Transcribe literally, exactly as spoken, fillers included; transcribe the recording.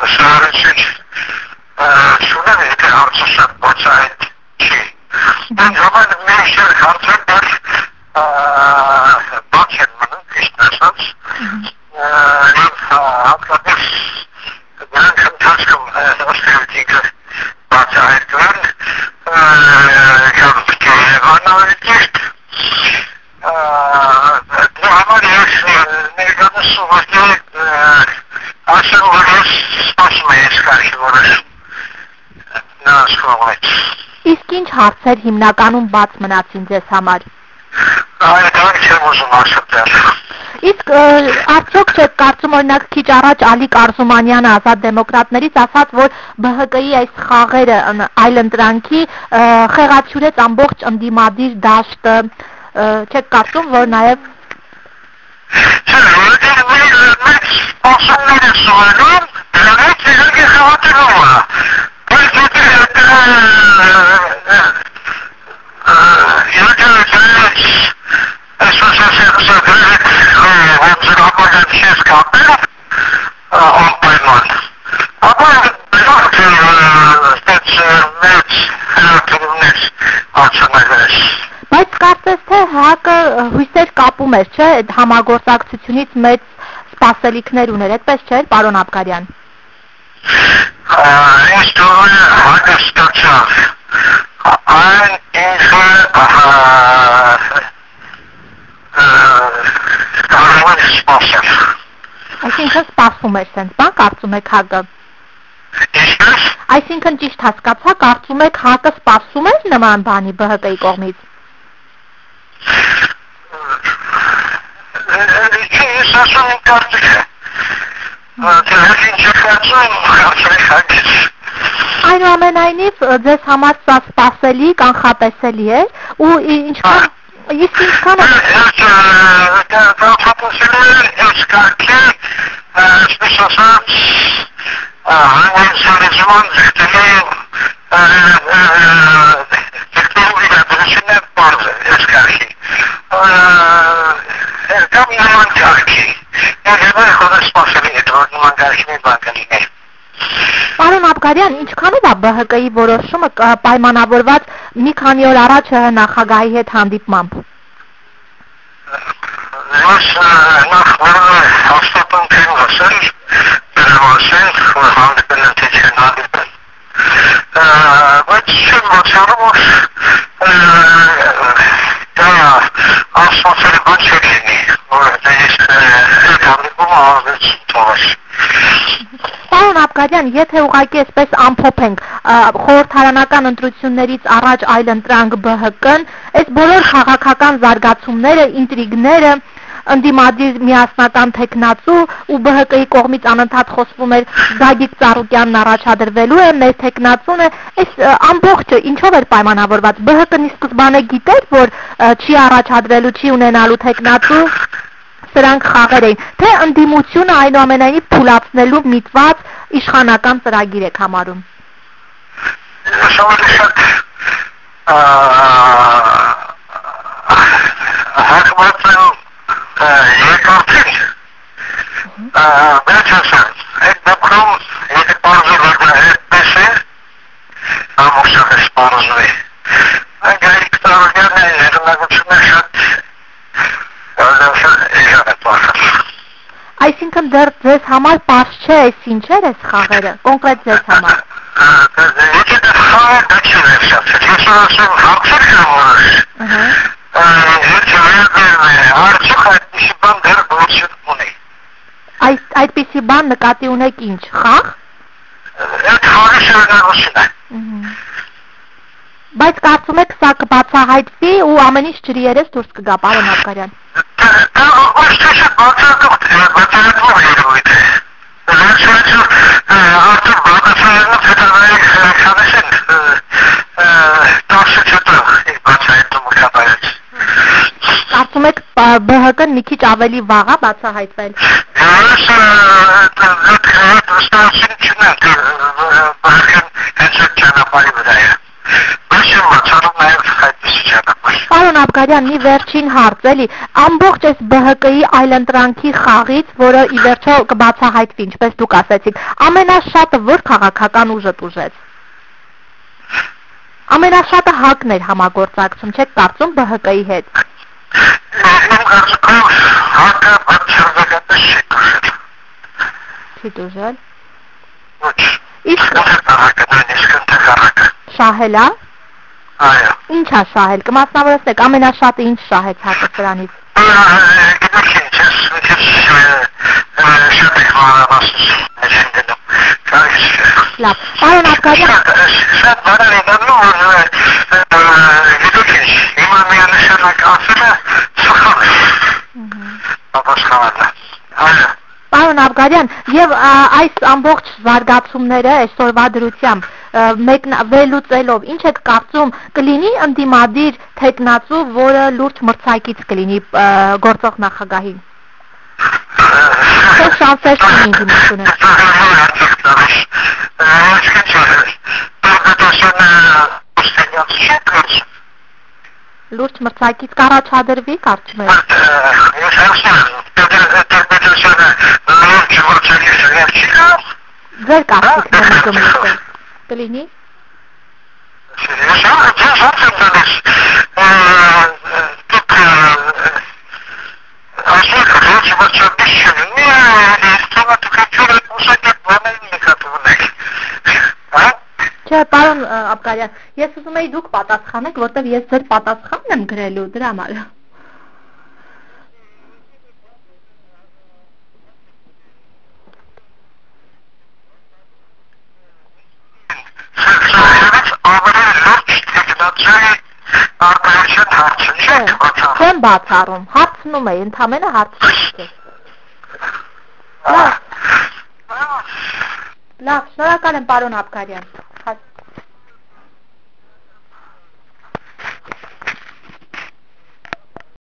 շարժիչ շուտով եթե հարցը շատ բացահայտ չի։ Բայց համար մեր շեր հարցը բաց բաց են մնում, ճիշտ ասած, և հատկապես նրանք ընթացքում ըստ բացահայտվեն, կամ Երևանը ճիշտ, դրա համար ես ներկայումս ուղղակի ասեմ, որ ես սպասում եմ այս կարգի որոշում նրանց կողմից։ Իսկ ինչ հարցեր հիմնականում բաց մնացին ձեզ համար։ Այդ դրանք չեմ ուզում ասել։ Իսկ արդյոք չեք կարծում, օրինակ քիչ առաջ Ալիկ Արզումանյանը Ազատ դեմոկրատներից ասաց, որ B H K-ի այս խաղերը այլընտրանքի խեղաթյուրեց ամբողջ ընդդիմադիր դաշտը, չեք կարծում, որ նաև Չէ, մենք սպասումներ են սովորում, դրանից իրենք է խաղաթյուրում է։ Բայց եթե եթե դրանից այսպես ասեմ, դրանից ոնց ապագան չես կապել անպայման, ապա դրանք այդպես մեծ խաղաթյուրումներ արձանագրես։ Բայց կարծես թե ՀԱԿ-ը հույսեր կապում էր, չէ, այդ համագործակցությունից մեծ սպասելիքներ ուներ, այդպես չէ, պարոն Աբգարյան։ Ինձ թվում է ՀԱԿ-ը ստացավ այն ինքը կարող էր սպասել։ Այսինքն սպասում էր սենց բան, կարծում եք ՀԱԿ-ը։ Ինչպես։ Այսինքն ճիշտ հասկացա, կարծում եք ՀԱԿ-ը սպասում էր նման բանի B H K-ի կողմից։ Ես ասում եմ կարծիքը, դրանք ինչ է կարծում, կարծում ՀԱԿ-ից։ Այնուամենայնիվ ձեզ համար սա սպասելի, կանխատեսելի էր, ու ինչքան, իսկ ինչքան է։ Կանխատեսելի էր, այս կարգի, այսպես ասած, հանրենցարիզման ձգտելու ձգտելու իրադրությունն է պարզ է, այս կարգի։ Կամ նման կարգի, երևի խորը սպասելի է, որ նման կարգի մի բան կլիներ։ Պարոն Աբգարյան, ինչքանով է B H K-ի որոշումը պայմանավորված մի քանի օր առաջ ՀՀ նախագահի հետ հանդիպմամբ։ Ես նախ որը հաստատանք եմ ասել, դրամասել, որ հանդիպել են, թե չեն հանդիպել։ Բայց չեմ բացառում, որ դա ասվածելի բան չեք լինի, որ ես այդ հանդիպումը ազդեցություն թողես։ Պարոն Աբգարյան, եթե ուղղակի այսպես ամփոփենք, խորհրդարանական ընտրություններից առաջ այլընտրանք B H K-ն, այս բոլոր քաղաքական զարգացումները, ինտրիգները, ընդդիմադիր միասնական թեկնածու ու B H K-ի կողմից անընդհատ խոսվում էր Գագիկ Ծառուկյանն առաջադրվելու է, մեր թեկնածուն է, այս ամբողջը ինչով էր պայմանավորված։ B H K-ն ի սկզբանե գիտեր, որ չի առաջադրելու, չի ունենալու թեկնածու, սրանք խաղեր էին, թե ընդդիմությունը այնուամենայնիվ թուլացնելու միտված իշխանական ծրագիր եք համարում։ Ես ավելի շատ հակված եմ երկրորդին, բայց ասեմ, այդ դեպքում եթե պարզել է դա այդպես է, ամուսախս պարզվի, Գագիկ Ծառուկյանն է հեղինակությունը շատ էժան է պարզել։ Այսինքն դեռ ձեզ համար պարզ չէ այս ինչեր ես խաղերը, կոնկրետ ձեզ համար։ Եթե դա խաղը դա չի վերջացել, ես ասում հարցեր կան որոշ, հետ վերաբերում է, արդյոք այդպիսի բան դեռ գործություն ունի։ Այդպիսի բան նկատի ունեք ինչ, խաղ։ Այդ խաղի շրջանառություն է։ Բայց կարծում եք սա կբացահայտվի ու ամեն ինչ ջրի երես դուրս կգա, պարոն Աբգարյան։ Դա ոչ թե բացահայտվող երևույթ է։ Վերջերս արդեն բնակչությունից հետագայում քանես են տասը չոտը բացահայտումը կատարեց։ Կարծում եք B H K-ն մի քիչ ավելի վաղ է բացահայտվել։ Ես այդ վստահություն չունեմ, թե B H K-ն հենց այդ ճանապարհի վրա է։ Բայց եմ բացառում նաև այդպիսի ճանապարհ։ Պարոն Աբգարյան, մի վերջին հարց, էլի, ամբողջ այս B H K-ի այլընտրանքի խաղից, որը ի վերջո կբացահայտվի, ինչպես դուք ասեցիք, ամենաշատը որ քաղաքական ուժը տուժեց։ Ամենաշատը ՀԱԿ-ն էր համագործակցում, չեք կարծում B H K-ի հետ։ Իմ կարծիքով ՀԱԿ-ը բացարձակապես չի տուժել։ Չի տուժել։ Ոչ։ Իսկ ՀԱԿ-ը նույնիսկ ընդհակառակը։ Շահել է։ Այո։ Ինչ է շահել, կմասնավորեցնեք, ամենաշատը ինչ շահեց ՀԱԿ-ը սրանից։ Գիտեք ինչ, ես մի քիչ շատ եք մանրամասնություններ են գնում։ Կարիք չէ։ Լավ, պարոն Աբգարյան։ Շատ բաներ են դառնում, որ գիտեք ինչ, հիմա միանշանակ ասելը սխալ է։ Պատասխանելը։ Այո։ Պարոն Աբգարյան, եւ այս ամբողջ զարգացումները այսօրվա դրությամբ վերլուծելով, ինչ եք կարծում, կլինի ընդդիմադիր թեկնածու, որը լուրջ մրցակից կլինի գործող նախագահին։ Թե շանսեր չունի ընդդիմությունը։ Լուրջ մրցակից կառաջադրվի, կարծում եք։ Ես հասնում լուրջ մրցակից չի կար։ Ձեր կարծիքն եմ գմլուտել։ Կլինի։ Ես ես հարց եմ տալիս, դուք ասեք, լուրջ մրցակից չլինի, ես թողա դուք էջուր եք ուսակետ բաներին նկատի ունեք։ Չէ, պարոն Աբգարյան, ես ուզում էի դուք պատասխանեք, որտեղ ես ձեր պատասխանն եմ գրելու դրա համար։ Չեմ բացառում, հարցնում էի, ընդամենը հարցնում եմ։ Լավ, լավ, շնորհակալ եմ պարոն Աբգարյան։